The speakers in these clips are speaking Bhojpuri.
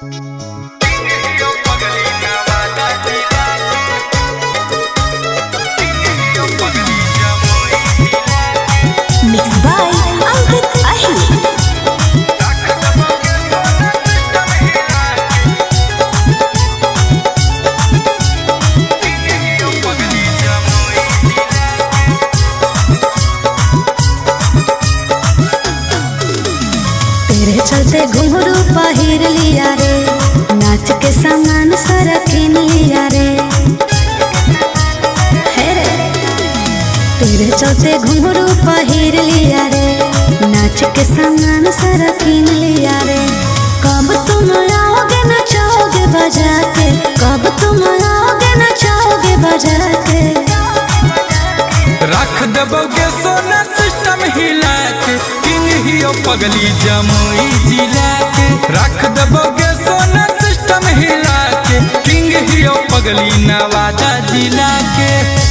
Mixed by Ankit Ahir. तेरे चलते घुंघरू पहिर लिया रे, नाच के सामान सारा किन लिया रे। तेरे चलते घुंघरू पहिर लिया रे, नाच के सामान सारा किन लिया रे। कब तुम आओगे नचाओगे बजा के, कब तुम आओगे नचाओगे बजा के। रख दबोगे सोना सिस्टम हिला के, किंग ही ओ पगली जमुई जिला के। रख दबोगे सोना सिस्टम हिला के, किंग ही ओ पगली नवादा जिला के।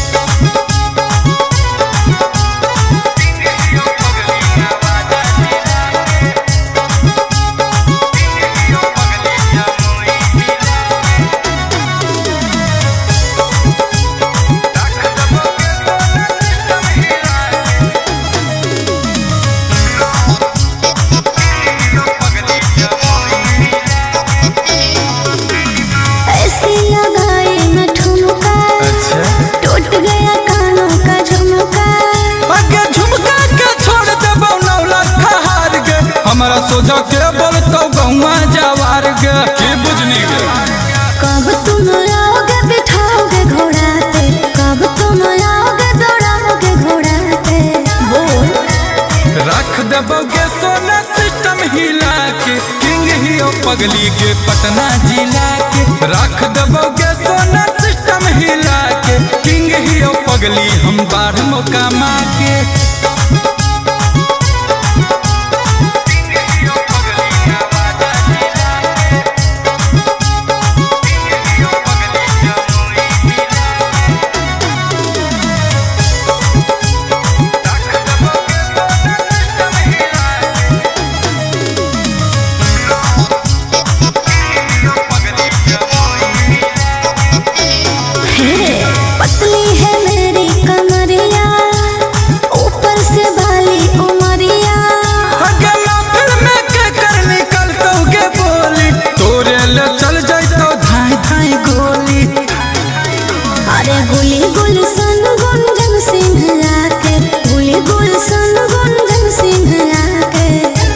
हमारा सोचा के बोल तो गौवा जवार गे के बुझनी गे। कब तुम आओगे बिठाओगे घोड़ा पे, कब तुम आओगे दौड़ाओगे घोड़ा पे। बोल रख दबोगे सोना सिस्टम हिला के, किंग ही ओ पगली के पटना जिला के। रख दबोगे सोना सिस्टम हिला के, किंग ही ओ पगली हम बाढ़ मोकामा के। पतली है मेरी कमरिया, ऊपर से बाली उमरिया। में के कर निकल तोगे बोली, तोरे ले चल जाई तो धाई धाई गोली। अरे गुली गुलशन गुंजन सिंह आके, गुली गुलशन गुंजन सिंह आके।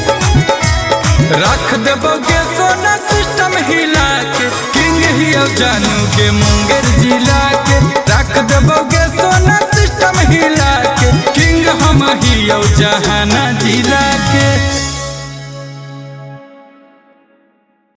रख दबोगे सोना सिस्टम हिला के, किंग ही ओ जानू के मुंगेर जिला के। रख दबोगे सोना सिस्टम हिला के, किंग हम ही ओ जहाना जिला